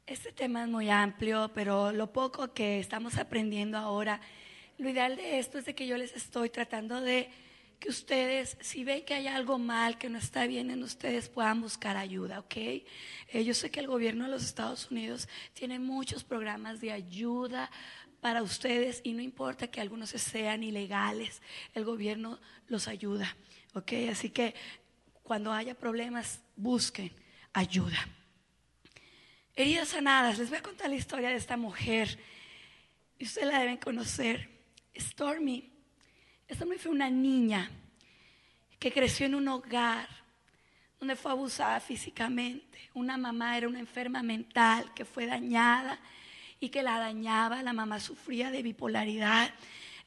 Este tema es muy amplio, pero lo poco que estamos aprendiendo ahora, lo ideal de esto es de que yo les estoy tratando de que ustedes, si ven que hay algo mal, que no está bien en ustedes, puedan buscar ayuda, ¿ok? Yo sé que el gobierno de los Estados Unidos tiene muchos programas de ayuda para ustedes y no importa que algunos sean ilegales, el gobierno los ayuda, ¿ok? Así que cuando haya problemas, busquen ayuda. Heridas sanadas. Les voy a contar la historia de esta mujer. Y ustedes la deben conocer. Stormy. Stormy fue una niña que creció en un hogar donde fue abusada físicamente. Una mamá era una enferma mental que fue dañada y que la dañaba. La mamá sufría de bipolaridad.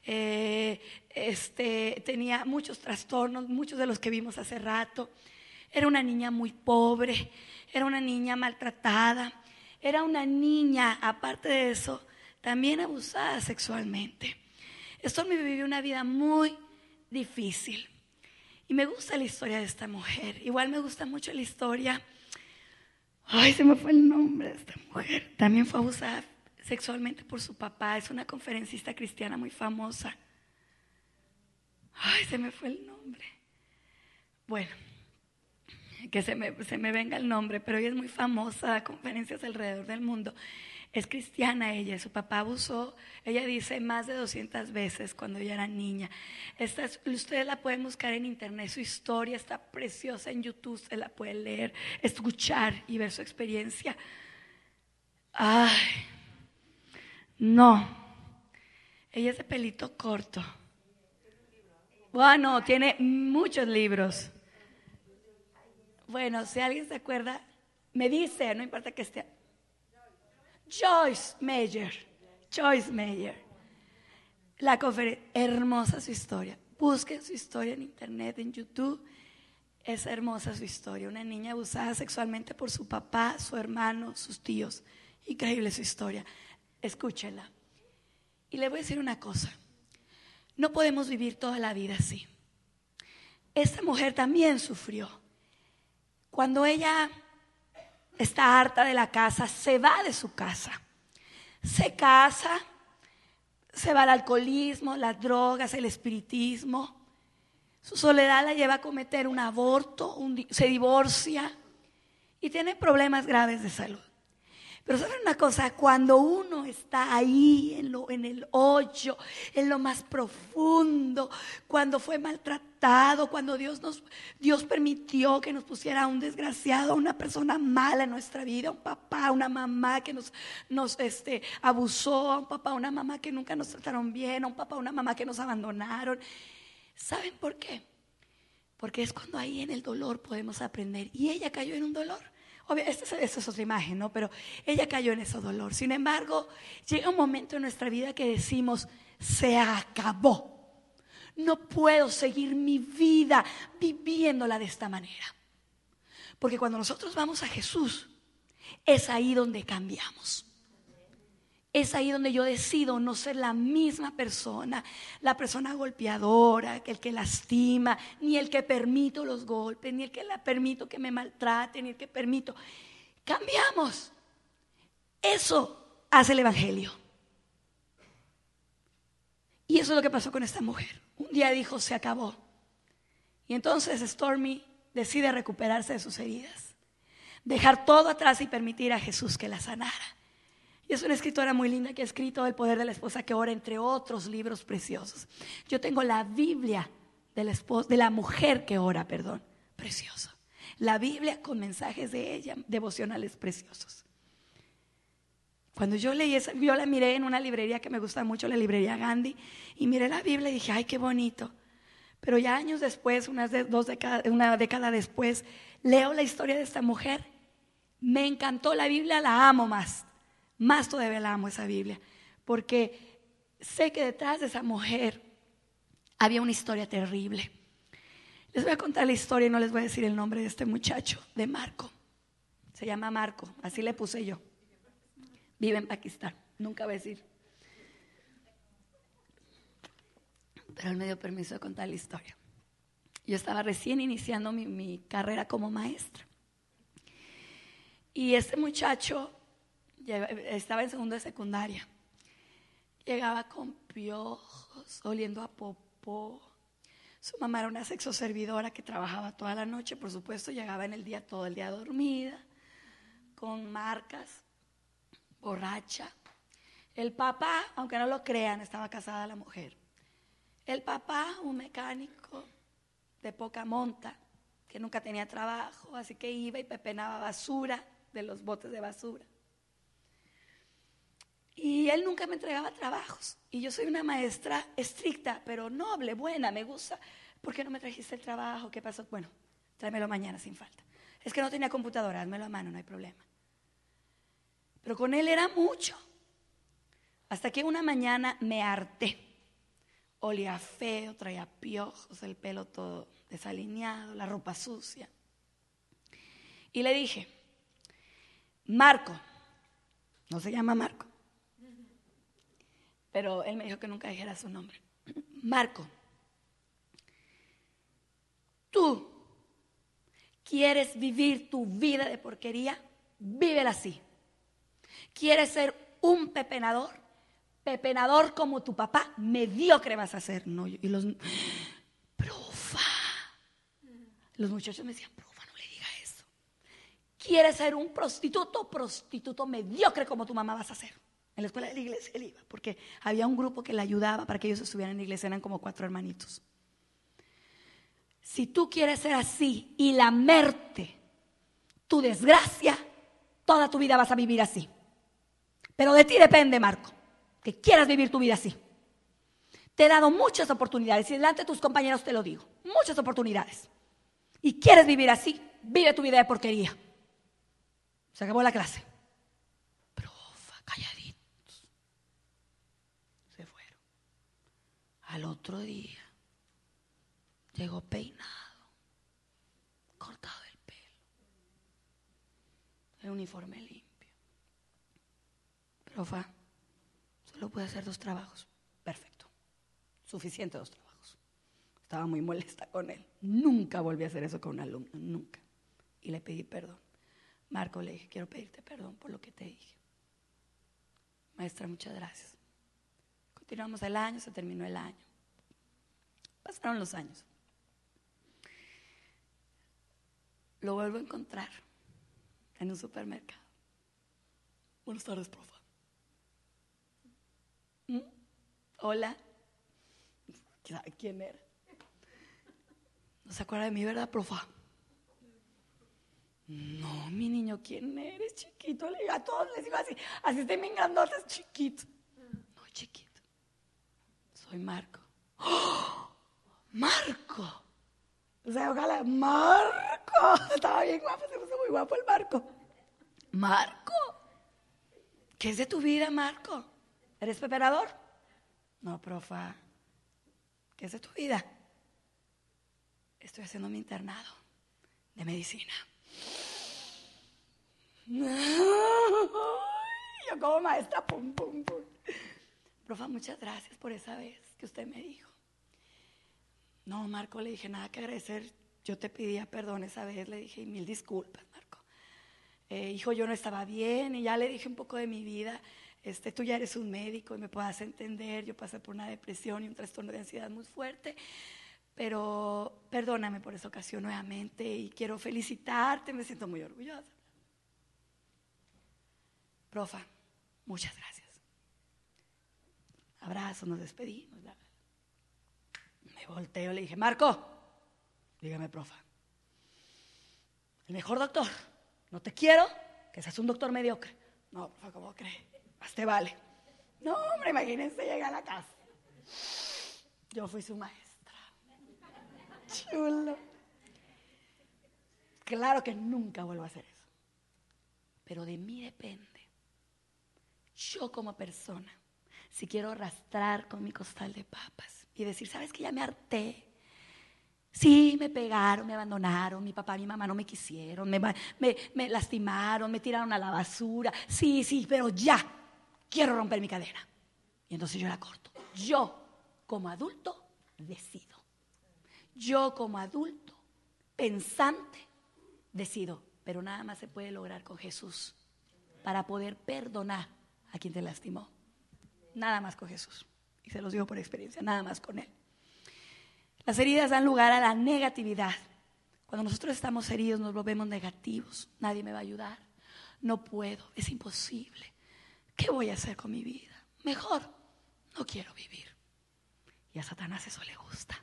Tenía muchos trastornos, muchos de los que vimos hace rato. Era una niña muy pobre, era una niña maltratada, era una niña, aparte de eso, también abusada sexualmente. Stormy vivió una vida muy difícil. Y me gusta la historia de esta mujer. Igual me gusta mucho la historia. Ay, se me fue el nombre de esta mujer. También fue abusada sexualmente por su papá. Es una conferencista cristiana muy famosa. Ay, se me fue el nombre. Bueno, que se me venga el nombre, pero ella es muy famosa, da conferencias alrededor del mundo. Es cristiana ella, su papá abusó, ella dice más de 200 veces cuando ella era niña. Ustedes la pueden buscar en internet, su historia está preciosa en YouTube, se la pueden leer, escuchar y ver su experiencia. Ay, no, ella es de pelito corto. Bueno, tiene muchos libros. Bueno, si alguien se acuerda, me dice, no importa que esté. Joyce Meyer. La conferencia, hermosa su historia. Busquen su historia en internet, en YouTube. Es hermosa su historia. Una niña abusada sexualmente por su papá, su hermano, sus tíos. Increíble su historia. Escúchenla. Y le voy a decir una cosa. No podemos vivir toda la vida así. Esta mujer también sufrió. Cuando ella está harta de la casa, se va de su casa. Se casa, se va al alcoholismo, las drogas, el espiritismo. Su soledad la lleva a cometer un aborto, se divorcia y tiene problemas graves de salud. Pero ¿saben una cosa? Cuando uno está ahí en el hoyo, en lo más profundo, cuando fue maltratado, cuando Dios permitió que nos pusiera a un desgraciado, a una persona mala en nuestra vida, un papá, una mamá que nos abusó, a un papá, una mamá que nunca nos trataron bien, a un papá, una mamá que nos abandonaron. ¿Saben por qué? Porque es cuando ahí en el dolor podemos aprender. Y ella cayó en un dolor. Esta es otra imagen, ¿no? Pero ella cayó en ese dolor. Sin embargo, llega un momento en nuestra vida que decimos, se acabó. No puedo seguir mi vida viviéndola de esta manera. Porque cuando nosotros vamos a Jesús, es ahí donde cambiamos. Es ahí donde yo decido no ser la misma persona, la persona golpeadora, el que lastima, ni el que permito los golpes, ni el que la permito que me maltrate, ni el que permito. Cambiamos. Eso hace el Evangelio. Y eso es lo que pasó con esta mujer. Un día dijo, se acabó. Y entonces Stormy decide recuperarse de sus heridas, dejar todo atrás y permitir a Jesús que la sanara. Y es una escritora muy linda que ha escrito El poder de la esposa que ora, entre otros libros preciosos. Yo tengo la Biblia de la mujer que ora, preciosa. La Biblia con mensajes de ella, devocionales preciosos. Cuando yo leí esa, yo la miré en una librería que me gusta mucho, la librería Gandhi, y miré la Biblia y dije, ay, qué bonito. Pero ya años después, una década después, leo la historia de esta mujer. Me encantó la Biblia, la amo más. Más todavía la amo esa Biblia, porque sé que detrás de esa mujer había una historia terrible. Les voy a contar la historia y no les voy a decir el nombre de este muchacho, de Marco. Se llama Marco, así le puse yo. Vive en Pakistán, nunca voy a decir. Pero él me dio permiso de contar la historia. Yo estaba recién iniciando mi carrera como maestra. Y este muchacho estaba en segundo de secundaria. Llegaba con piojos, oliendo a popó. Su mamá era una sexoservidora que trabajaba toda la noche, por supuesto, llegaba en el día, todo el día dormida, con marcas, borracha. El papá, aunque no lo crean, estaba casada la mujer. El papá, un mecánico de poca monta, que nunca tenía trabajo, así que iba y pepenaba basura de los botes de basura. Y él nunca me entregaba trabajos. Y yo soy una maestra estricta, pero noble, buena, me gusta. ¿Por qué no me trajiste el trabajo? ¿Qué pasó? Bueno, tráemelo mañana sin falta. Es que no tenía computadora, házmelo a mano, no hay problema. Pero con él era mucho. Hasta que una mañana me harté. Olía feo, traía piojos, el pelo todo desalineado, la ropa sucia. Y le dije, Marco, no se llama Marco, pero él me dijo que nunca dijera su nombre. Marco, tú quieres vivir tu vida de porquería, vívela así. ¿Quieres ser un pepenador? Pepenador como tu papá, mediocre vas a ser. No, y profa. Los muchachos me decían, profa, no le diga eso. ¿Quieres ser un prostituto? Prostituto mediocre como tu mamá vas a ser. En la escuela de la iglesia él iba, porque había un grupo que le ayudaba para que ellos estuvieran en la iglesia, eran como 4 hermanitos. Si tú quieres ser así y lamerte tu desgracia, toda tu vida vas a vivir así. Pero de ti depende, Marco, que quieras vivir tu vida así. Te he dado muchas oportunidades y delante de tus compañeros te lo digo, muchas oportunidades. Y quieres vivir así, vive tu vida de porquería. Se acabó la clase. Profa, calladitos. Se fueron. Al otro día llegó peinado, cortado el pelo, el uniforme limpio. Profa, solo puede hacer 2 trabajos. Perfecto, suficiente 2 trabajos. Estaba muy molesta con él. Nunca volví a hacer eso con un alumno, nunca. Y le pedí perdón. Marco, le dije, quiero pedirte perdón por lo que te dije. Maestra, muchas gracias. Continuamos el año, se terminó el año. Pasaron los años. Lo vuelvo a encontrar en un supermercado. Buenas tardes, profa. Hola. ¿Quién era? ¿No se acuerda de mí, verdad, profa? No, mi niño, ¿quién eres, chiquito? Le digo a todos, les digo así estoy bien grandotes, chiquito. No, chiquito. Soy Marco. ¡Oh! ¡Marco! O sea, ojalá, Marco. Estaba bien guapo, se puso muy guapo el Marco. Marco. ¿Qué es de tu vida, Marco? ¿Eres pepenador? No, profa. ¿Qué es de tu vida? Estoy haciendo mi internado de medicina. Yo como maestra, pum, pum, pum. Profa, muchas gracias por esa vez que usted me dijo. No, Marco, le dije, nada que agradecer. Yo te pedía perdón esa vez, le dije, y 1000 disculpas, Marco. Hijo, yo no estaba bien y ya le dije un poco de mi vida. Tú ya eres un médico y me puedas entender. Yo pasé por una depresión y un trastorno de ansiedad muy fuerte. Pero perdóname por esa ocasión nuevamente y quiero felicitarte, me siento muy orgullosa. Profa, muchas gracias. Abrazo, nos despedimos. Me volteo, le dije, Marco, dígame, profa. El mejor doctor, no te quiero que seas un doctor mediocre. No, profa, ¿cómo cree? Más te vale. No, hombre, imagínense, llega a la casa. Yo fui su maestra. Chulo. Claro que nunca vuelvo a hacer eso. Pero de mí depende. Yo como persona, si quiero arrastrar con mi costal de papas y decir, ¿sabes qué? Ya me harté. Sí, me pegaron, me abandonaron, mi papá y mi mamá no me quisieron, me lastimaron, me tiraron a la basura. Sí, pero ya quiero romper mi cadena. Y entonces yo la corto. Yo, como adulto, decido. Yo como adulto, pensante, decido, pero nada más se puede lograr con Jesús. para poder perdonar a quien te lastimó. Nada más con Jesús. Y se los digo por experiencia, nada más con Él. Las heridas dan lugar a la negatividad. Cuando nosotros estamos heridos nos volvemos negativos. Nadie me va a ayudar. No puedo, es imposible. ¿Qué voy a hacer con mi vida? Mejor, no quiero vivir. Y a Satanás eso le gusta.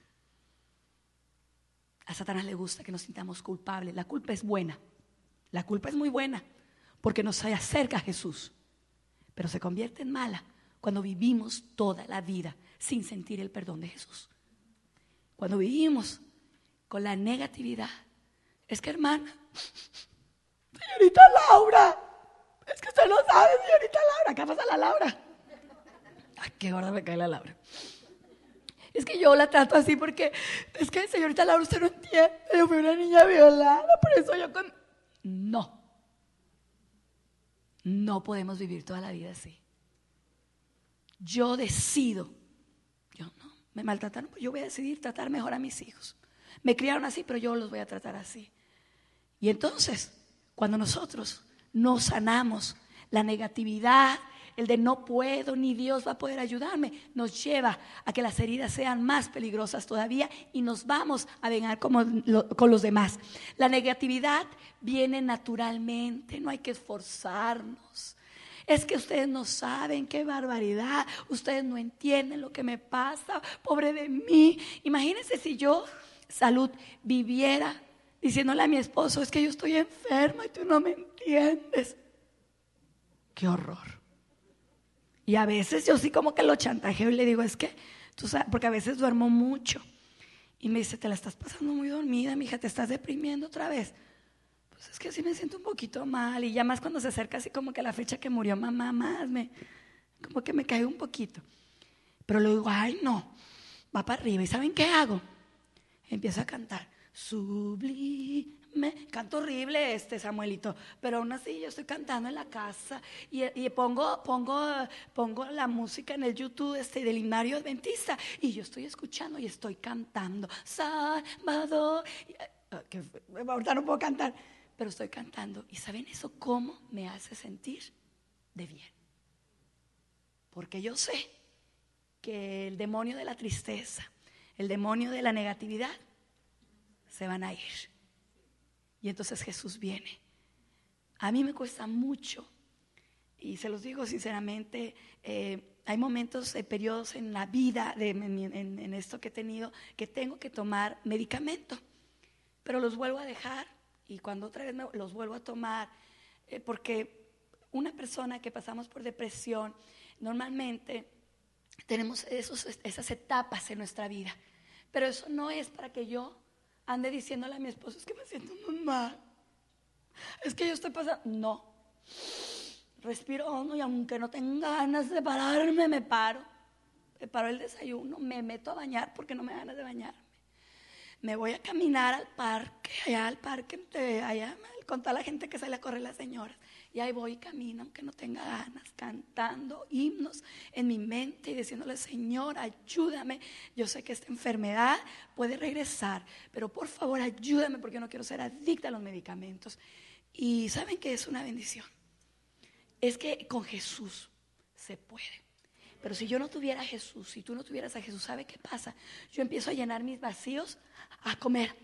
A Satanás le gusta que nos sintamos culpables. La culpa es buena. La culpa es muy buena porque nos acerca a Jesús. Pero se convierte en mala cuando vivimos toda la vida sin sentir el perdón de Jesús. Cuando vivimos con la negatividad. Es que, hermana, señorita Laura, es que usted no sabe, señorita Laura. Acá pasa la Laura. Ay, qué gorda me cae la Laura. Es que yo la trato así porque es que, señorita Laura, usted no entiende. Yo fui una niña violada, por eso yo con... No podemos vivir toda la vida así. Yo decido, yo no, me maltrataron, pues yo voy a decidir tratar mejor a mis hijos. Me criaron así, pero yo los voy a tratar así. Y entonces, cuando nosotros no sanamos la negatividad, el de no puedo ni Dios va a poder ayudarme, nos lleva a que las heridas sean más peligrosas todavía y nos vamos a vengar con los demás. La negatividad viene naturalmente, no hay que esforzarnos. Es que ustedes no saben, qué barbaridad, ustedes no entienden lo que me pasa, pobre de mí. Imagínense si yo, Salud, viviera diciéndole a mi esposo, es que yo estoy enferma y tú no me entiendes. Qué horror. Y a veces yo sí como que lo chantajeo y le digo, es que tú sabes, porque a veces duermo mucho. Y me dice, te la estás pasando muy dormida, mija, te estás deprimiendo otra vez. Pues es que sí me siento un poquito mal. Y ya más cuando se acerca así como que la fecha que murió mamá, como que me cae un poquito. Pero le digo, ay no, va para arriba. ¿Y saben qué hago? Empiezo a cantar, sublime. Canto horrible Samuelito, pero aún así yo estoy cantando en la casa y pongo la música en el YouTube del himnario adventista y yo estoy escuchando y estoy cantando Salvador. Que ahorita no puedo cantar, pero estoy cantando. ¿Y saben eso cómo me hace sentir de bien? Porque yo sé que el demonio de la tristeza, el demonio de la negatividad se van a ir. Y entonces Jesús viene. A mí me cuesta mucho, y se los digo sinceramente, hay momentos, periodos en la vida, en esto que he tenido, que tengo que tomar medicamento, pero los vuelvo a dejar, y cuando otra vez los vuelvo a tomar, porque una persona que pasamos por depresión, normalmente tenemos esas etapas en nuestra vida, pero eso no es para que yo ande diciéndole a mi esposo, es que me siento muy mal, es que yo estoy pasando, no, respiro hondo y aunque no tenga ganas de pararme, me paro el desayuno, me meto a bañar porque no me da ganas de bañarme, me voy a caminar al parque, allá con toda la gente que sale a correr las señoras, y ahí voy y camino aunque no tenga ganas, cantando himnos en mi mente y diciéndole, Señor, ayúdame, yo sé que esta enfermedad puede regresar, pero por favor ayúdame porque yo no quiero ser adicta a los medicamentos. Y ¿saben qué es una bendición? Es que con Jesús se puede. Pero si yo no tuviera a Jesús, si tú no tuvieras a Jesús, ¿sabe qué pasa? Yo empiezo a llenar mis vacíos, a comer,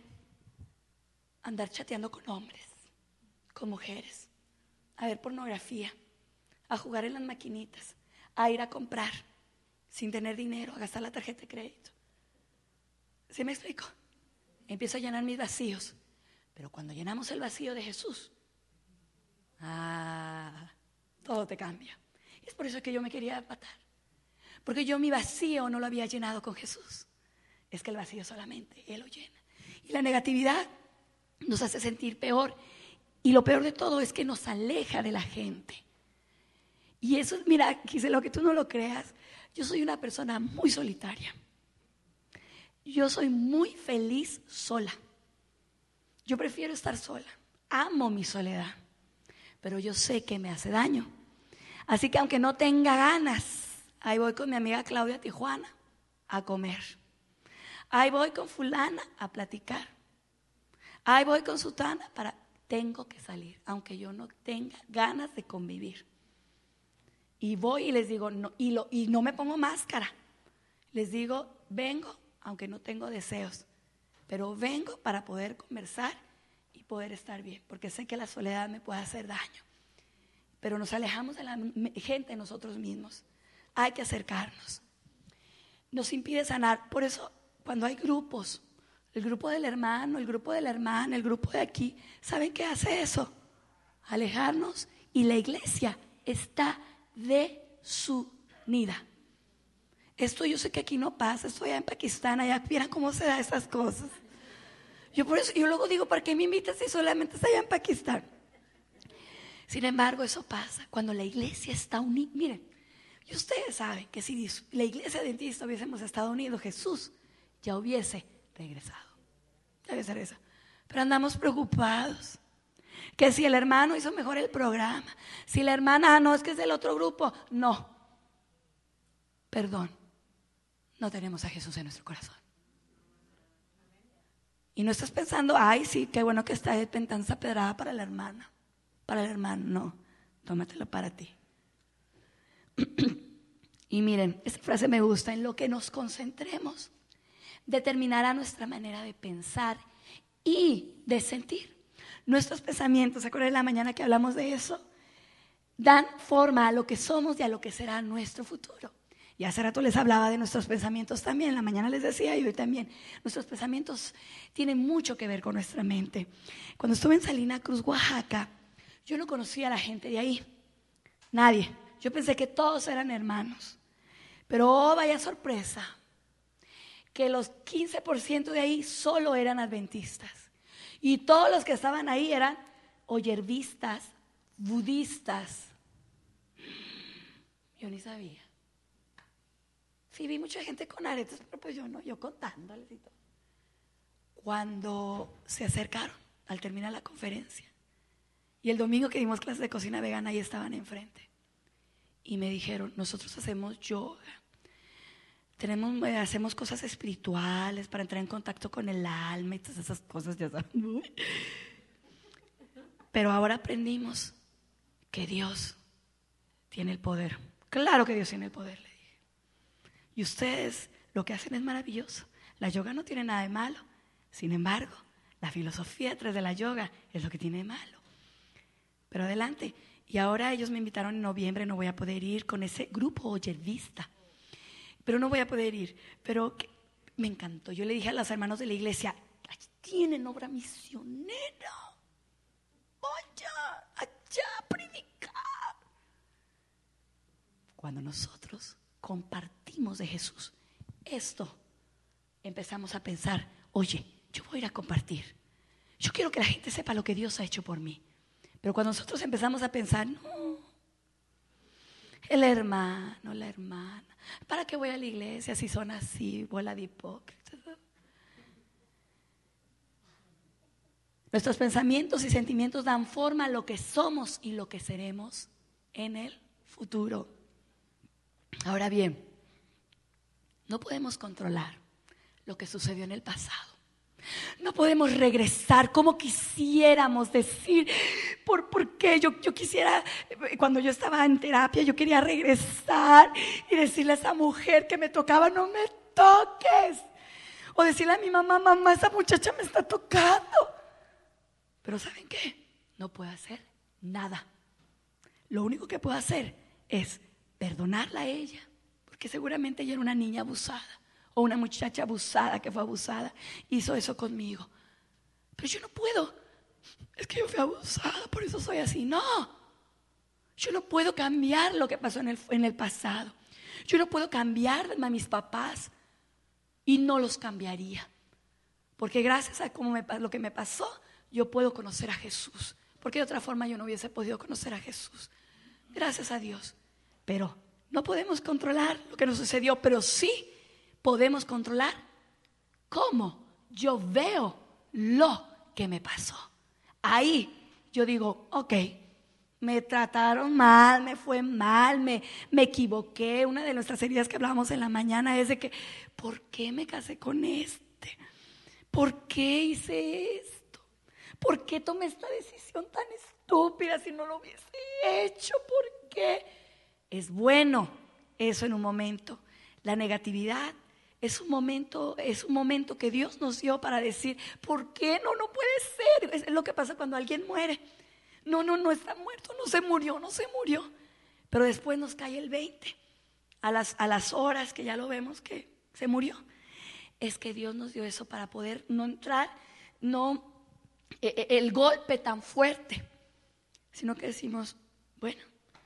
a andar chateando con hombres, con mujeres, a ver pornografía, a jugar en las maquinitas, a ir a comprar sin tener dinero, a gastar la tarjeta de crédito. ¿Sí me explico? Empiezo a llenar mis vacíos. Pero cuando llenamos el vacío de Jesús, todo te cambia. Y es por eso que yo me quería matar, porque yo mi vacío no lo había llenado con Jesús. Es que el vacío solamente Él lo llena. Y la negatividad nos hace sentir peor. Y lo peor de todo es que nos aleja de la gente. Y eso, mira, quise lo que tú no lo creas, yo soy una persona muy solitaria. Yo soy muy feliz sola. Yo prefiero estar sola. Amo mi soledad. Pero yo sé que me hace daño. Así que aunque no tenga ganas, ahí voy con mi amiga Claudia a Tijuana a comer. Ahí voy con fulana a platicar. Ahí voy con sutana para tengo que salir, aunque yo no tenga ganas de convivir. Y voy y les digo, no, y no me pongo máscara. Les digo, vengo, aunque no tengo deseos, pero vengo para poder conversar y poder estar bien, porque sé que la soledad me puede hacer daño. Pero nos alejamos de la gente nosotros mismos. Hay que acercarnos. Nos impide sanar. Por eso, cuando hay grupos, el grupo del hermano, el grupo de la hermana, el grupo de aquí, ¿saben qué hace eso? Alejarnos. Y la iglesia está desunida. Esto yo sé que aquí no pasa. Esto allá en Pakistán, allá vieran cómo se dan esas cosas. Yo por eso, yo luego digo, ¿para qué me invitas si solamente está allá en Pakistán? Sin embargo, eso pasa cuando la iglesia está unida. Miren, y ustedes saben que si la iglesia adventista hubiésemos estado unidos, Jesús ya hubiese regresado. Ya hubiese regresado. Pero andamos preocupados. Que si el hermano hizo mejor el programa, si la hermana, no, es que es del otro grupo. No. Perdón. No tenemos a Jesús en nuestro corazón. Y no estás pensando, ay, sí, qué bueno que está pentanza pedrada para la hermana. Para el hermano, no, tómatelo para ti. Y miren, esta frase me gusta: en lo que nos concentremos determinará nuestra manera de pensar y de sentir. Nuestros pensamientos, ¿se acuerdan de la mañana que hablamos de eso? Dan forma a lo que somos y a lo que será nuestro futuro. Y hace rato les hablaba de nuestros pensamientos también, en la mañana les decía y hoy también. Nuestros pensamientos tienen mucho que ver con nuestra mente. Cuando estuve en Salina Cruz, Oaxaca, yo no conocía a la gente de ahí, nadie. Yo pensé que todos eran hermanos. Pero oh, vaya sorpresa, que los 15% de ahí solo eran adventistas. Y todos los que estaban ahí eran o yervistas, budistas. Yo ni sabía. Sí, vi mucha gente con aretes, pero pues yo no, yo contándoles y todo. Cuando se acercaron al terminar la conferencia, y el domingo que dimos clases de cocina vegana, ahí estaban enfrente. Y me dijeron, nosotros hacemos yoga. Hacemos cosas espirituales para entrar en contacto con el alma y todas esas cosas, ya saben. Pero ahora aprendimos que Dios tiene el poder. Claro que Dios tiene el poder, le dije. Y ustedes lo que hacen es maravilloso. La yoga no tiene nada de malo. Sin embargo, la filosofía detrás de la yoga es lo que tiene de malo. Pero adelante. Y ahora ellos me invitaron en noviembre, no voy a poder ir con ese grupo oyervista. Pero no voy a poder ir. Pero me encantó. Yo le dije a los hermanos de la iglesia, tienen obra misionera. Vaya allá a predicar. Cuando nosotros compartimos de Jesús, esto empezamos a pensar, oye, yo voy a ir a compartir. Yo quiero que la gente sepa lo que Dios ha hecho por mí. Pero cuando nosotros empezamos a pensar, no, el hermano, la hermana, ¿para qué voy a la iglesia si son así, bola de hipócritas? Nuestros pensamientos y sentimientos dan forma a lo que somos y lo que seremos en el futuro. Ahora bien, no podemos controlar lo que sucedió en el pasado. No podemos regresar como quisiéramos decir, ¿por qué? Yo quisiera, cuando yo estaba en terapia, yo quería regresar y decirle a esa mujer que me tocaba, no me toques. O decirle a mi mamá, mamá, esa muchacha me está tocando. Pero ¿saben qué? No puedo hacer nada. Lo único que puedo hacer es perdonarla a ella, porque seguramente ella era una niña abusada. O una muchacha abusada que fue abusada, hizo eso conmigo. Pero yo no puedo. Es que yo fui abusada, por eso soy así. No. Yo no puedo cambiar lo que pasó en el pasado. Yo no puedo cambiar a mis papás. Y no los cambiaría. Porque gracias a lo que me pasó, yo puedo conocer a Jesús. Porque de otra forma yo no hubiese podido conocer a Jesús. Gracias a Dios. Pero no podemos controlar lo que nos sucedió, pero sí podemos controlar cómo yo veo lo que me pasó. Ahí yo digo, ok, me trataron mal, me fue mal, me equivoqué. Una de nuestras heridas que hablábamos en la mañana es de que, ¿por qué me casé con este? ¿Por qué hice esto? ¿Por qué tomé esta decisión tan estúpida si no lo hubiese hecho? ¿Por qué? Es bueno eso en un momento. La negatividad es un momento que Dios nos dio para decir, ¿por qué no? No puede ser. Es lo que pasa cuando alguien muere. No está muerto, no se murió. Pero después nos cae el 20 a las horas que ya lo vemos que se murió. Es que Dios nos dio eso para poder no entrar, el golpe tan fuerte, sino que decimos, bueno,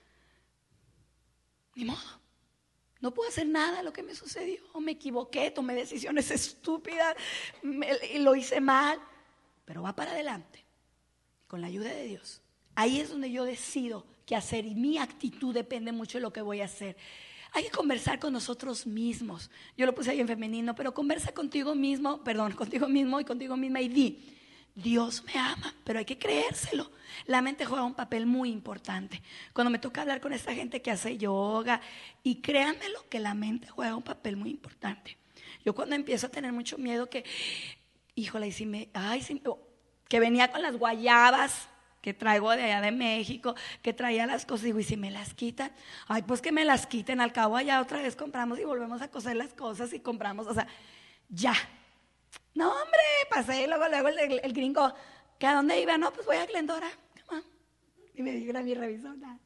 ni modo, no puedo hacer nada de lo que me sucedió, me equivoqué, tomé decisiones estúpidas, lo hice mal, pero va para adelante, con la ayuda de Dios. Ahí es donde yo decido qué hacer y mi actitud depende mucho de lo que voy a hacer. Hay que conversar con nosotros mismos. Yo lo puse ahí en femenino, pero conversa contigo mismo y contigo misma y di, Dios me ama, pero hay que creérselo. La mente juega un papel muy importante. Cuando me toca hablar con esta gente que hace yoga, y créanmelo que la mente juega un papel muy importante. Yo cuando empiezo a tener mucho miedo que, híjole, que venía con las guayabas que traigo de allá de México, que traía las cosas, digo, y si me las quitan, ay, pues que me las quiten, al cabo allá otra vez compramos y volvemos a coser las cosas y compramos, o sea, ya. No, hombre, pasé, luego el gringo, ¿que a dónde iba? No, pues voy a Glendora, y me dijo mi revisor, nada.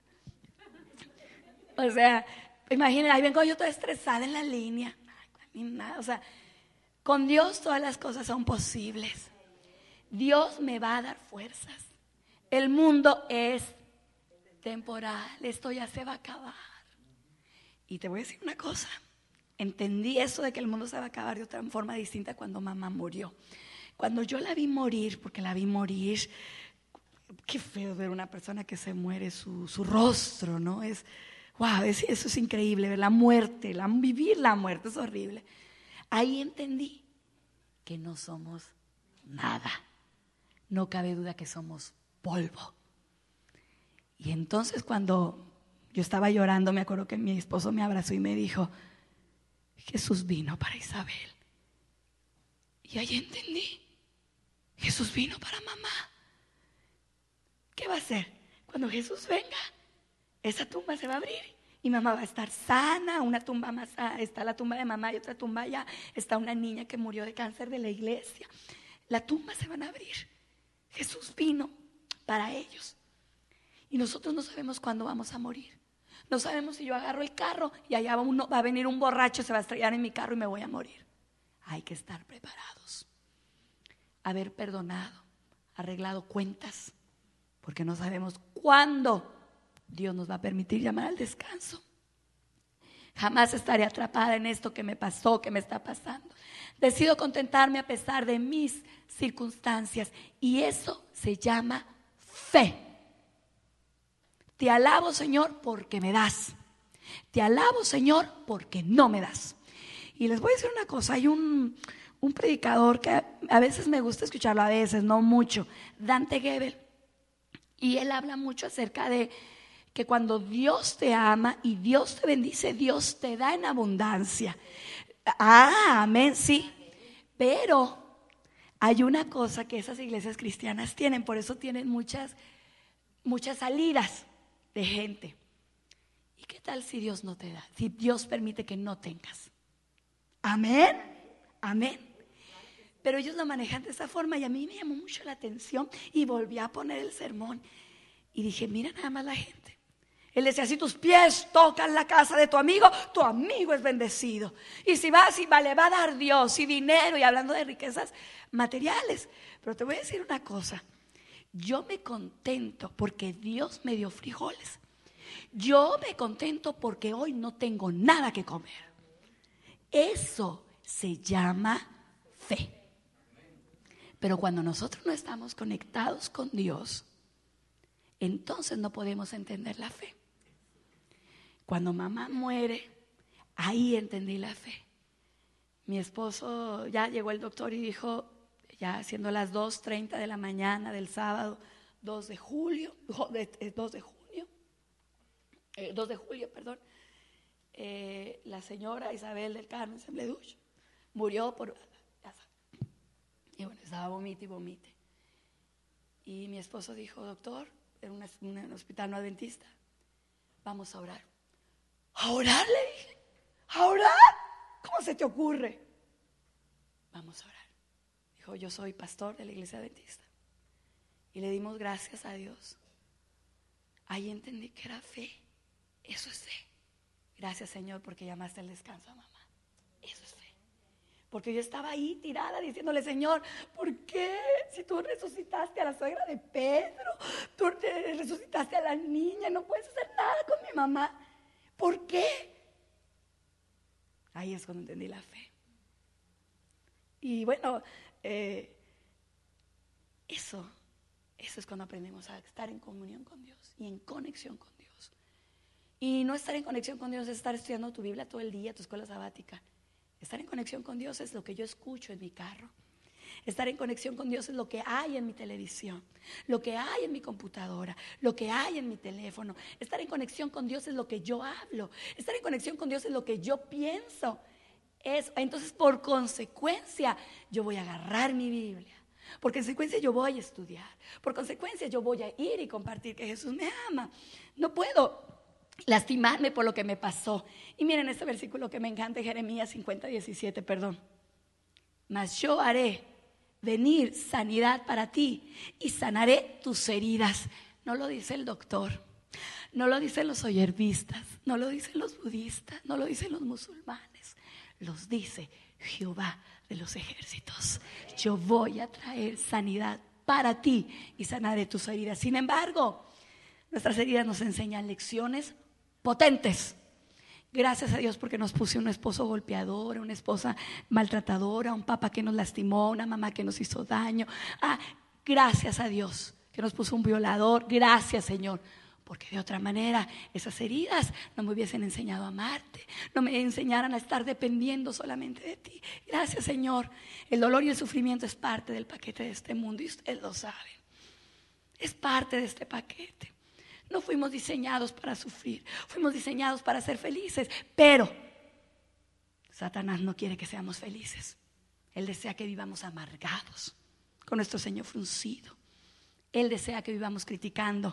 O sea, imagínense, ahí vengo yo toda estresada en la línea, nada, o sea, con Dios todas las cosas son posibles. Dios me va a dar fuerzas. El mundo es temporal, esto ya se va a acabar. Y te voy a decir una cosa, entendí eso de que el mundo se va a acabar de otra forma distinta cuando mamá murió. Cuando yo la vi morir, porque la vi morir, qué feo ver una persona que se muere, su rostro, ¿no? Wow, eso es increíble, ver la muerte, vivir la muerte es horrible. Ahí entendí que no somos nada, no cabe duda que somos polvo. Y entonces cuando yo estaba llorando, me acuerdo que mi esposo me abrazó y me dijo, Jesús vino para Isabel. Y ahí entendí, Jesús vino para mamá. ¿Qué va a hacer? Cuando Jesús venga, esa tumba se va a abrir y mamá va a estar sana. Una tumba más, está la tumba de mamá y otra tumba allá, está una niña que murió de cáncer de la iglesia. La tumba se van a abrir. Jesús vino para ellos. Y nosotros no sabemos cuándo vamos a morir. No sabemos si yo agarro el carro y allá va a venir un borracho, se va a estrellar en mi carro y me voy a morir. Hay que estar preparados, haber perdonado, arreglado cuentas, porque no sabemos cuándo Dios nos va a permitir llamar al descanso. Jamás estaré atrapada en esto que me pasó, que me está pasando. Decido contentarme a pesar de mis circunstancias, y eso se llama fe. Te alabo, Señor, porque me das. Te alabo, Señor, porque no me das. Y les voy a decir una cosa, hay un predicador que a veces me gusta escucharlo, a veces, no mucho, Dante Gebel. Y él habla mucho acerca de que cuando Dios te ama y Dios te bendice, Dios te da en abundancia. Amén, sí. Pero hay una cosa que esas iglesias cristianas tienen, por eso tienen muchas salidas de gente. ¿Y qué tal si Dios no te da? Si Dios permite que no tengas. Amén, amén. Pero ellos lo manejan de esa forma y a mí me llamó mucho la atención y volví a poner el sermón y dije, mira nada más la gente. Él decía, si tus pies tocan la casa de tu amigo es bendecido. Y si vas y le va a dar Dios y dinero, y hablando de riquezas materiales. Pero te voy a decir una cosa, yo me contento porque Dios me dio frijoles. Yo me contento porque hoy no tengo nada que comer. Eso se llama fe. Pero cuando nosotros no estamos conectados con Dios, entonces no podemos entender la fe. Cuando mamá muere, ahí entendí la fe. Mi esposo, ya llegó el doctor y dijo, ya siendo las 2:30 de la mañana del sábado 2 de julio, la señora Isabel del Carmen Sembleduch murió por, y bueno, estaba vomite y vomite. Y mi esposo dijo: doctor, en un hospital no adventista, vamos a orar. ¿A orar? Le dije. ¿A orar? ¿Cómo se te ocurre? Vamos a orar. Dijo: yo soy pastor de la iglesia adventista. Y le dimos gracias a Dios. Ahí entendí que era fe. Eso es fe. Gracias, Señor, porque llamaste el descanso a mamá. Eso es fe. Porque yo estaba ahí tirada diciéndole: Señor, ¿por qué? Si tú resucitaste a la suegra de Pedro, tú resucitaste a la niña, no puedes hacer nada con mi mamá. ¿Por qué? Ahí es cuando entendí la fe. Y bueno, eso es cuando aprendemos a estar en comunión con Dios y en conexión con Dios. Y no estar en conexión con Dios es estar estudiando tu Biblia todo el día, tu escuela sabática. Estar en conexión con Dios es lo que yo escucho en mi carro. Estar en conexión con Dios es lo que hay en mi televisión, lo que hay en mi computadora, lo que hay en mi teléfono. Estar en conexión con Dios es lo que yo hablo. Estar en conexión con Dios es lo que yo pienso. Entonces, por consecuencia, yo voy a agarrar mi Biblia. Por consecuencia, yo voy a estudiar. Por consecuencia, yo voy a ir y compartir que Jesús me ama. No puedo lastimarme por lo que me pasó. Y miren este versículo que me encanta, Jeremías 50:17, perdón. Mas yo haré venir sanidad para ti y sanaré tus heridas. No lo dice el doctor, no lo dicen los oyerbistas, no lo dicen los budistas, no lo dicen los musulmanes, los dice Jehová de los ejércitos. Yo voy a traer sanidad para ti y sanaré tus heridas. Sin embargo, nuestras heridas nos enseñan lecciones potentes. Gracias a Dios porque nos puso un esposo golpeador, una esposa maltratadora, un papá que nos lastimó, una mamá que nos hizo daño. Gracias a Dios que nos puso un violador. Gracias, Señor, porque de otra manera esas heridas no me hubiesen enseñado a amarte, no me enseñaran a estar dependiendo solamente de ti. Gracias, Señor. El dolor y el sufrimiento es parte del paquete de este mundo y ustedes lo saben. Es parte de este paquete. No fuimos diseñados para sufrir, fuimos diseñados para ser felices. Pero Satanás no quiere que seamos felices. Él desea que vivamos amargados, con nuestro ceño fruncido. Él desea que vivamos criticando.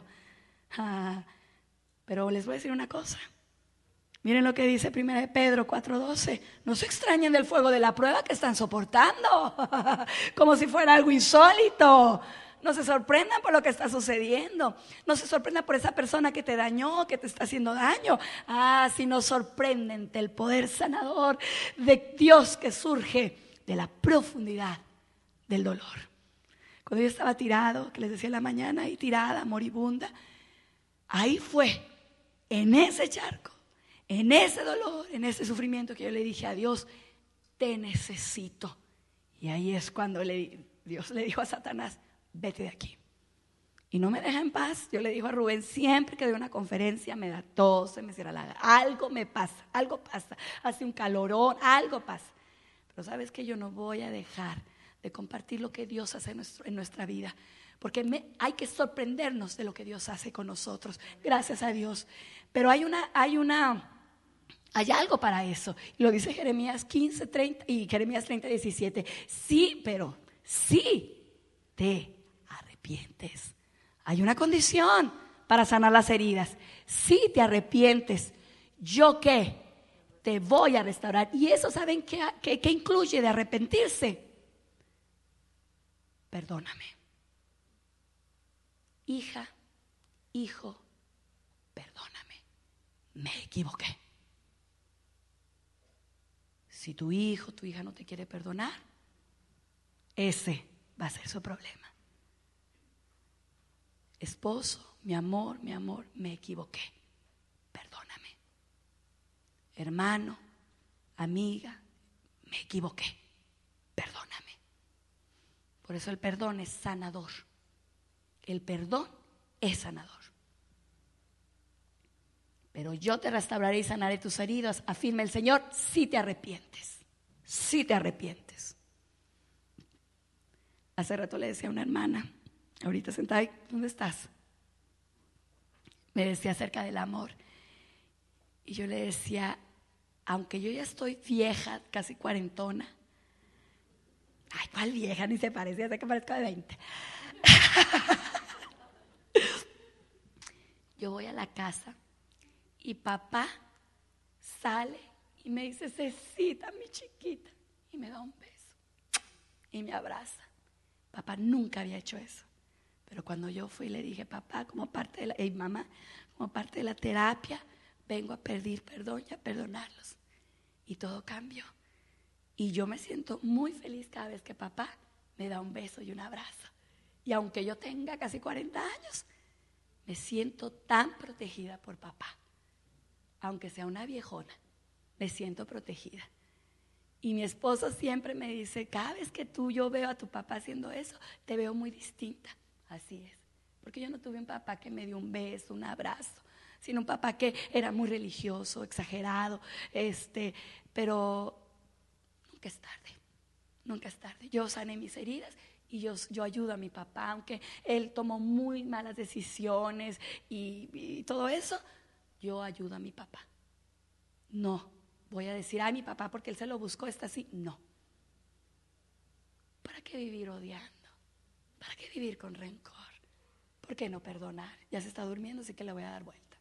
Pero les voy a decir una cosa. Miren lo que dice 1 Pedro 4:12. No se extrañen del fuego de la prueba que están soportando, como si fuera algo insólito. No se sorprendan por lo que está sucediendo. No se sorprendan por esa persona que te dañó, que te está haciendo daño. Sino sorprenden del poder sanador de Dios que surge de la profundidad del dolor. Cuando yo estaba tirado, que les decía en la mañana, y tirada, moribunda, ahí fue, en ese charco, en ese dolor, en ese sufrimiento, que yo le dije a Dios: te necesito. Y ahí es cuando Dios le dijo a Satanás: vete de aquí. Y no me deja en paz. Yo le digo a Rubén: siempre que doy una conferencia me da tos, se me cierra la garganta, algo me pasa, algo pasa, hace un calorón, algo pasa. Pero sabes que yo no voy a dejar de compartir lo que Dios hace en nuestra vida, porque hay que sorprendernos de lo que Dios hace con nosotros. Gracias a Dios. Pero hay algo para eso. Y lo dice Jeremías 15:30 y Jeremías 30:17. Sí, pero sí te arrepientes. Hay una condición para sanar las heridas. Si te arrepientes, ¿yo qué? Te voy a restaurar. Y eso, ¿saben qué incluye de arrepentirse? Perdóname. Hija, hijo, perdóname. Me equivoqué. Si tu hijo, tu hija no te quiere perdonar, ese va a ser su problema. Esposo, mi amor, me equivoqué. Perdóname. Hermano, amiga, me equivoqué. Perdóname. Por eso el perdón es sanador. El perdón es sanador. Pero yo te restauraré y sanaré tus heridas, afirma el Señor, si te arrepientes. Si te arrepientes. Hace rato le decía a una hermana, ahorita sentada ahí, ¿dónde estás? Me decía acerca del amor. Y yo le decía, aunque yo ya estoy vieja, casi cuarentona. Ay, ¿cuál vieja? Ni se parece, hasta que parezco de 20. Yo voy a la casa y papá sale y me dice, Cecita, mi chiquita, y me da un beso y me abraza. Papá nunca había hecho eso, pero cuando yo fui le dije, papá, como parte de la, mamá, como parte de la terapia, vengo a pedir perdón y a perdonarlos. Y todo cambió. Y yo me siento muy feliz cada vez que papá me da un beso y un abrazo. Y aunque yo tenga casi 40 años, me siento tan protegida por papá. Aunque sea una viejona, me siento protegida. Y mi esposo siempre me dice, cada vez que yo veo a tu papá haciendo eso, te veo muy distinta. Así es. Porque yo no tuve un papá que me dio un beso, un abrazo, sino un papá que era muy religioso, exagerado, pero nunca es tarde, nunca es tarde. Yo sané mis heridas y yo ayudo a mi papá, aunque él tomó muy malas decisiones y todo eso, yo ayudo a mi papá. No voy a decir, ay, mi papá porque él se lo buscó, está así. No. ¿Para qué vivir odiando? ¿Para qué vivir con rencor? ¿Por qué no perdonar? Ya se está durmiendo, así que le voy a dar vuelta.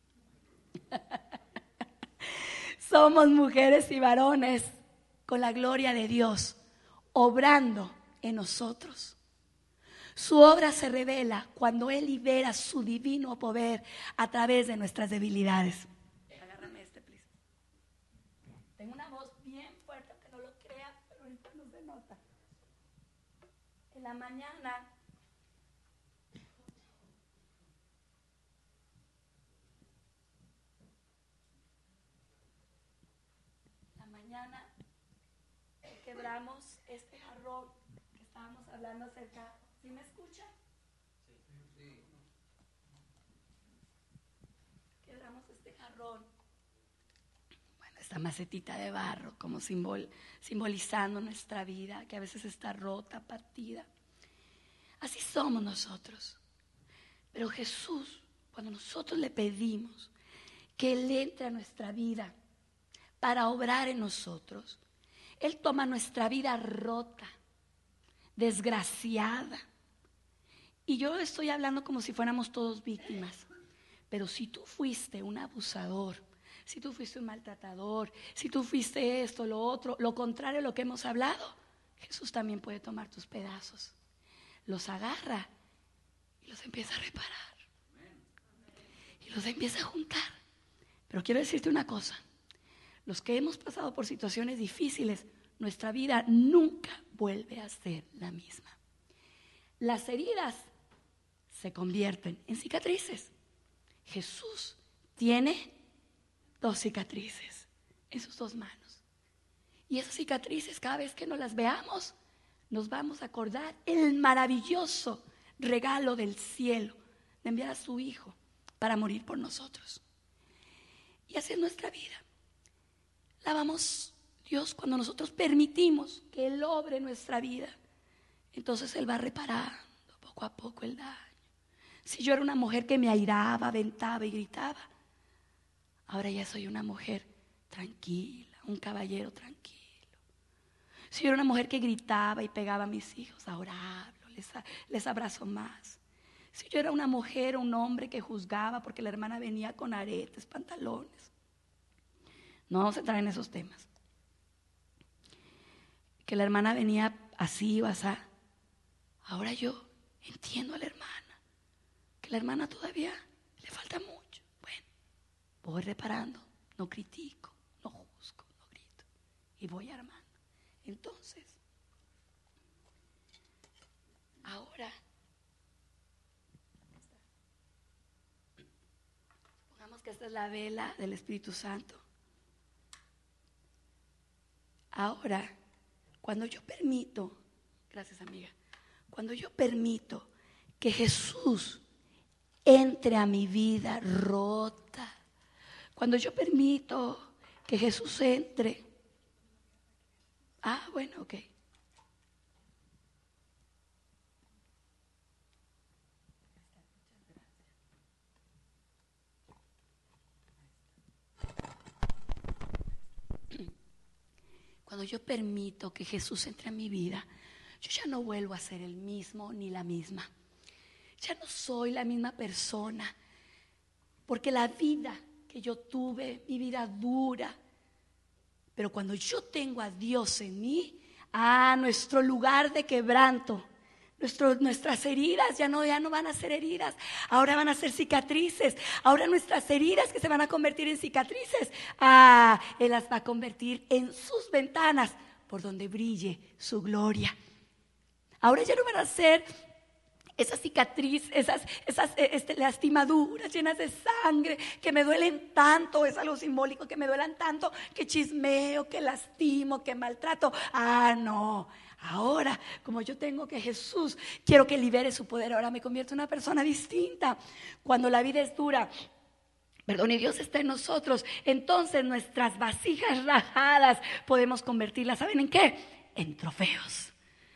Somos mujeres y varones con la gloria de Dios, obrando en nosotros. Su obra se revela cuando Él libera su divino poder a través de nuestras debilidades. Agárrame please. Tengo una voz bien fuerte, aunque no lo crea, pero ahorita no se nota. En la mañana quebramos este jarrón que estábamos hablando acerca. ¿Sí me escuchan? Sí. Quebramos este jarrón, bueno, esta macetita de barro, como simbolizando nuestra vida, que a veces está rota, partida. Así somos nosotros. Pero Jesús, cuando nosotros le pedimos que Él entre a nuestra vida para obrar en nosotros, Él toma nuestra vida rota, desgraciada. Y yo estoy hablando como si fuéramos todos víctimas. Pero si tú fuiste un abusador, si tú fuiste un maltratador, si tú fuiste esto, lo otro, lo contrario a lo que hemos hablado, Jesús también puede tomar tus pedazos. Los agarra y los empieza a reparar. Y los empieza a juntar. Pero quiero decirte una cosa. Los que hemos pasado por situaciones difíciles, nuestra vida nunca vuelve a ser la misma. Las heridas se convierten en cicatrices. Jesús tiene 2 cicatrices en sus 2 manos. Y esas cicatrices, cada vez que nos las veamos, nos vamos a acordar el maravilloso regalo del cielo de enviar a su Hijo para morir por nosotros. Y así es nuestra vida. La vamos, Dios, cuando nosotros permitimos que Él obre nuestra vida, entonces Él va reparando poco a poco el daño. Si yo era una mujer que me airaba, aventaba y gritaba, ahora ya soy una mujer tranquila, un caballero tranquilo. Si yo era una mujer que gritaba y pegaba a mis hijos, ahora hablo, les abrazo más. Si yo era una mujer o un hombre que juzgaba porque la hermana venía con aretes, pantalones, no vamos a entrar en esos temas. Que la hermana venía así o así. Ahora yo entiendo a la hermana. Que la hermana todavía le falta mucho. Bueno, voy reparando. No critico, no juzgo, no grito. Y voy armando. Entonces, ahora, pongamos que esta es la vela del Espíritu Santo. Ahora, cuando yo permito, gracias amiga, cuando yo permito que Jesús entre a mi vida rota, cuando yo permito que Jesús entre, bueno, ok. Cuando yo permito que Jesús entre a mi vida, yo ya no vuelvo a ser el mismo ni la misma. Ya no soy la misma persona, porque la vida que yo tuve, mi vida dura, pero cuando yo tengo a Dios en mí, nuestro lugar de quebranto, nuestras heridas ya no van a ser heridas, ahora van a ser cicatrices. Ahora nuestras heridas que se van a convertir en cicatrices, Él las va a convertir en sus ventanas por donde brille su gloria. Ahora ya no van a ser esas cicatrices, esas lastimaduras llenas de sangre que me duelen tanto. Es algo simbólico, que me duelan tanto, que chismeo, que lastimo, que maltrato. No, ahora como yo tengo que Jesús, quiero que libere su poder. Ahora me convierto en una persona distinta. Cuando la vida es dura, y Dios está en nosotros, entonces nuestras vasijas rajadas podemos convertirlas, ¿saben en qué? En trofeos.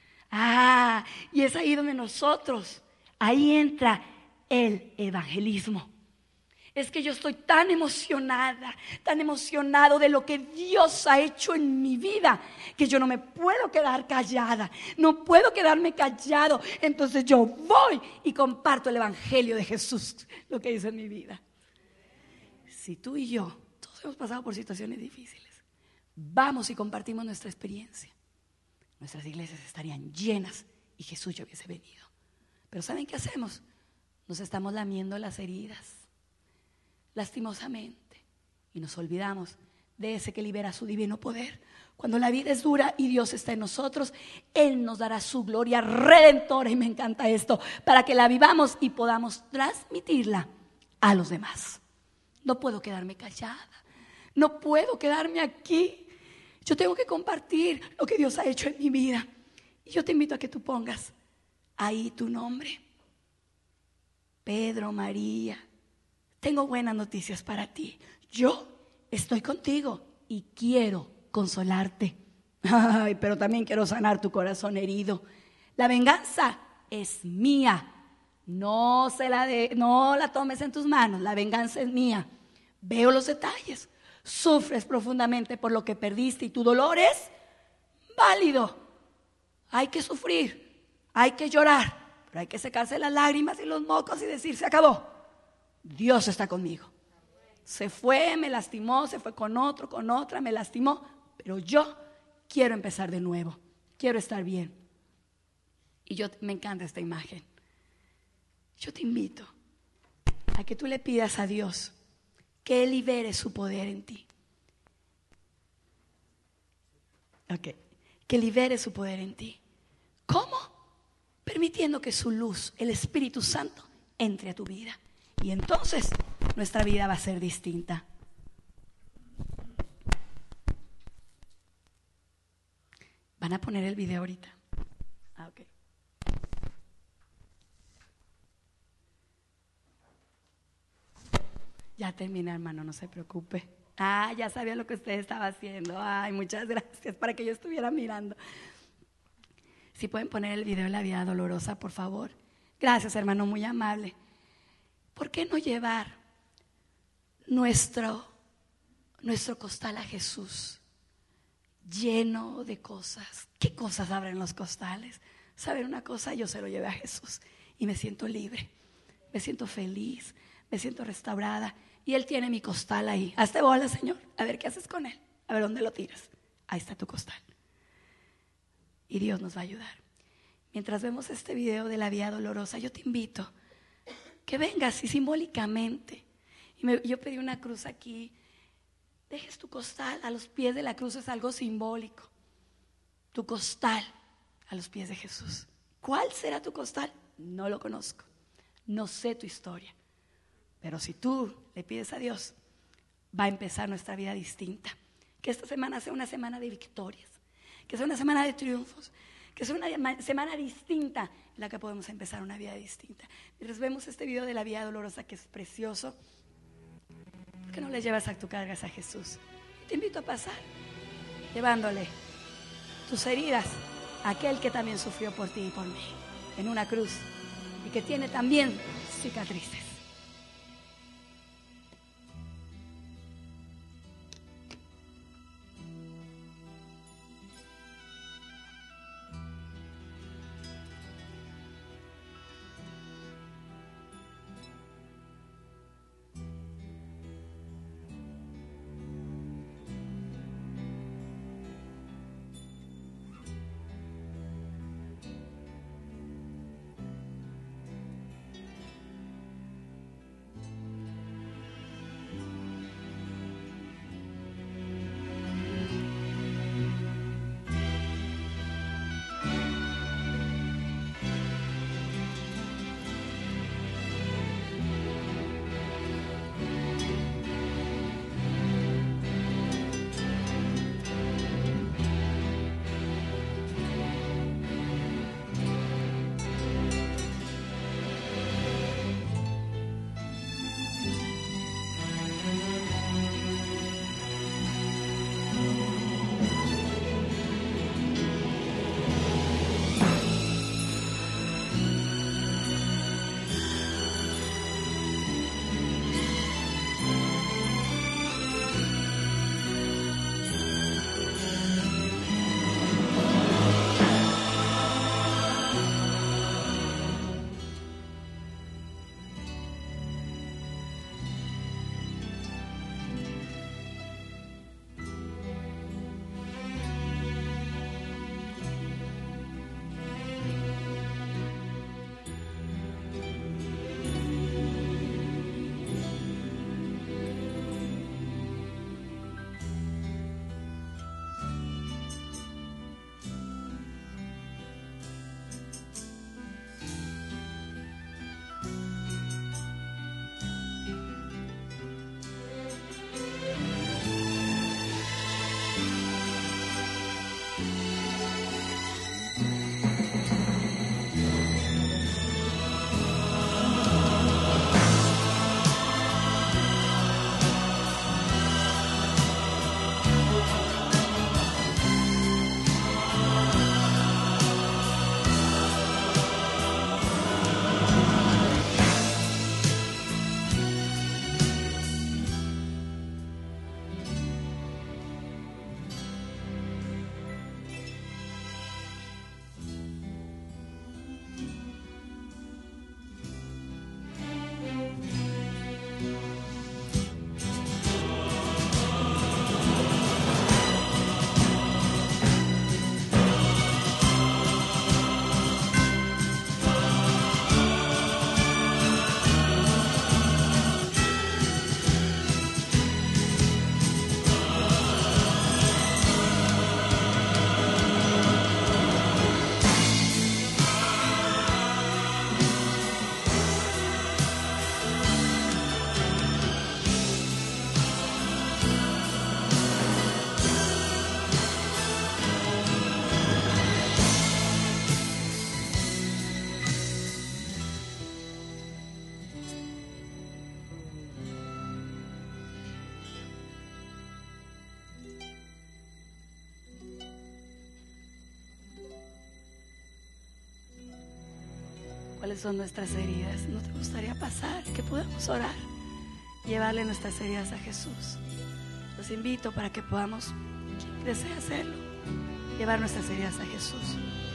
Y es ahí donde ahí entra el evangelismo. Es que yo estoy tan emocionada, tan emocionado de lo que Dios ha hecho en mi vida, que yo no me puedo quedar callada, no puedo quedarme callado. Entonces yo voy y comparto el evangelio de Jesús, lo que hizo en mi vida. Si tú y yo, todos hemos pasado por situaciones difíciles, vamos y compartimos nuestra experiencia, nuestras iglesias estarían llenas y Jesús ya hubiese venido. Pero ¿saben qué hacemos? Nos estamos lamiendo las heridas, lastimosamente, y nos olvidamos de ese que libera su divino poder. Cuando la vida es dura y Dios está en nosotros, Él nos dará su gloria redentora, y me encanta esto, para que la vivamos y podamos transmitirla a los demás. No puedo quedarme callada, no puedo quedarme aquí. Yo tengo que compartir lo que Dios ha hecho en mi vida. Y yo te invito a que tú pongas ahí tu nombre. Pedro, María, tengo buenas noticias para ti. Yo estoy contigo y quiero consolarte. Pero también quiero sanar tu corazón herido. La venganza es mía. No la tomes en tus manos. La venganza es mía. Veo los detalles. Sufres profundamente por lo que perdiste y tu dolor es válido. Hay que sufrir, hay que llorar, pero hay que secarse las lágrimas y los mocos y decir: se acabó. Dios está conmigo. Se fue, me lastimó, se fue con otro, con otra, me lastimó, pero yo quiero empezar de nuevo. Quiero estar bien. Y me encanta esta imagen. Yo te invito a que tú le pidas a Dios que Él libere su poder en ti. Que libere su poder en ti. ¿Cómo? Permitiendo que su luz, el Espíritu Santo, entre a tu vida. Y entonces nuestra vida va a ser distinta. ¿Van a poner el video ahorita? Ok. Ya terminé, hermano, no se preocupe. Ya sabía lo que usted estaba haciendo. Muchas gracias, para que yo estuviera mirando. Si pueden poner el video de la vida dolorosa, por favor. Gracias, hermano, muy amable. ¿Por qué no llevar nuestro costal a Jesús lleno de cosas? ¿Qué cosas habrá en los costales? ¿Saben una cosa? Yo se lo llevé a Jesús y me siento libre, me siento feliz, me siento restaurada. Y Él tiene mi costal ahí. Hazte bola, Señor. A ver qué haces con él. A ver dónde lo tiras. Ahí está tu costal. Y Dios nos va a ayudar. Mientras vemos este video de la vida dolorosa, yo te invito que vengas y simbólicamente. Yo pedí una cruz aquí. Dejes tu costal a los pies de la cruz. Es algo simbólico. Tu costal a los pies de Jesús. ¿Cuál será tu costal? No lo conozco. No sé tu historia. Pero si tú le pides a Dios, va a empezar nuestra vida distinta. Que esta semana sea una semana de victorias, que sea una semana de triunfos, que sea una semana distinta en la que podemos empezar una vida distinta. Mientras vemos este video de la vida dolorosa, que es precioso, ¿por qué no le llevas a tu cargas a Jesús? Te invito a pasar llevándole tus heridas a aquel que también sufrió por ti y por mí en una cruz y que tiene también cicatrices. cuáles son nuestras heridas. ¿No te gustaría pasar? Que podamos orar, llevarle nuestras heridas a Jesús. Los invito para que podamos, quien desea hacerlo, llevar nuestras heridas a Jesús.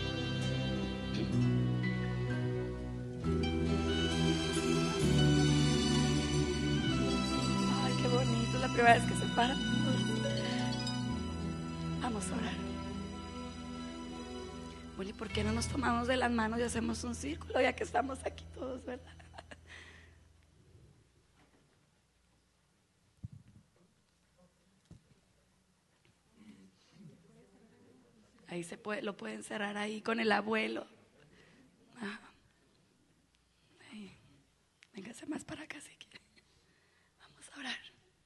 Ay, qué bonito, es la primera vez que se paran todos. Vamos a orar. Bueno, ¿y por qué no nos tomamos de las manos y hacemos un círculo ya que estamos aquí todos, verdad? Ahí se puede, lo pueden cerrar ahí con el abuelo. Véngase más para acá si quiere. Vamos a orar.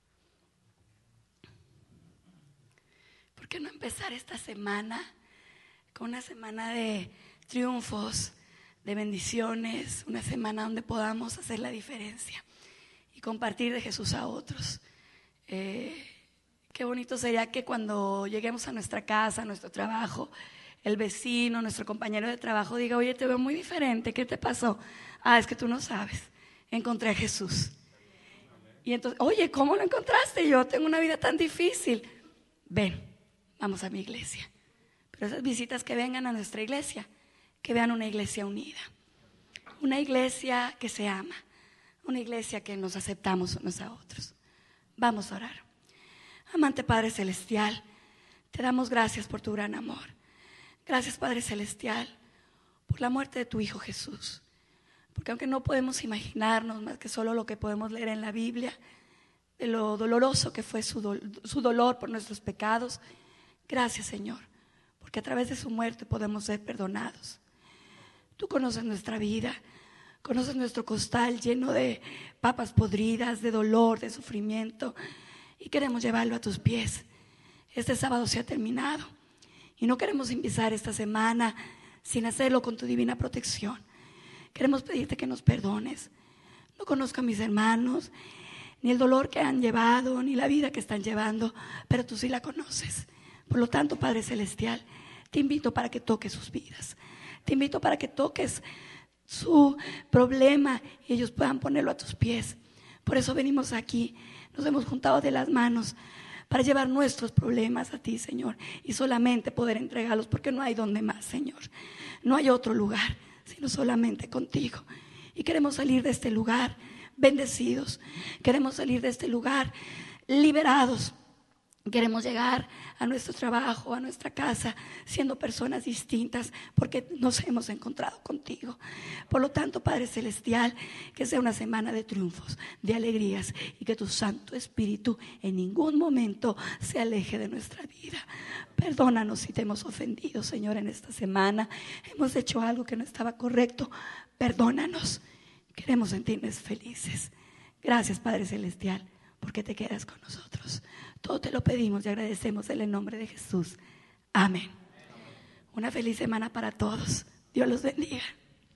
¿Por qué no empezar esta semana con una semana de triunfos, de bendiciones, una semana donde podamos hacer la diferencia y compartir de Jesús a otros? Qué bonito sería que cuando lleguemos a nuestra casa, a nuestro trabajo, el vecino, nuestro compañero de trabajo diga: oye, te veo muy diferente, ¿qué te pasó? Es que tú no sabes, encontré a Jesús. Y entonces, oye, ¿cómo lo encontraste? Yo tengo una vida tan difícil. Ven, vamos a mi iglesia. Pero esas visitas que vengan a nuestra iglesia, que vean una iglesia unida, una iglesia que se ama, una iglesia que nos aceptamos unos a otros. Vamos a orar. Amante Padre Celestial, te damos gracias por tu gran amor. Gracias, Padre Celestial, por la muerte de tu Hijo Jesús. Porque aunque no podemos imaginarnos más que solo lo que podemos leer en la Biblia, de lo doloroso que fue su dolor por nuestros pecados, gracias, Señor, porque a través de su muerte podemos ser perdonados. Tú conoces nuestra vida, conoces nuestro costal lleno de papas podridas, de dolor, de sufrimiento, y queremos llevarlo a tus pies. Este sábado se ha terminado y no queremos empezar esta semana sin hacerlo con tu divina protección. Queremos pedirte que nos perdones. No conozco a mis hermanos, ni el dolor que han llevado, ni la vida que están llevando, pero tú sí la conoces. Por lo tanto, Padre Celestial, te invito para que toques sus vidas. Te invito para que toques su problema y ellos puedan ponerlo a tus pies. Por eso venimos aquí, nos hemos juntado de las manos para llevar nuestros problemas a ti, Señor, y solamente poder entregarlos, porque no hay donde más, Señor. No hay otro lugar, sino solamente contigo. Y queremos salir de este lugar bendecidos, queremos salir de este lugar liberados. Queremos llegar a nuestro trabajo, a nuestra casa, siendo personas distintas, porque nos hemos encontrado contigo. Por lo tanto, Padre Celestial, que sea una semana de triunfos, de alegrías, y que tu Santo Espíritu en ningún momento se aleje de nuestra vida. Perdónanos si te hemos ofendido, Señor, en esta semana. Hemos hecho algo que no estaba correcto. Perdónanos. Queremos sentirnos felices. Gracias, Padre Celestial, porque te quedas con nosotros. Todo te lo pedimos y agradecemos en el nombre de Jesús. Amén. Una feliz semana para todos. Dios los bendiga.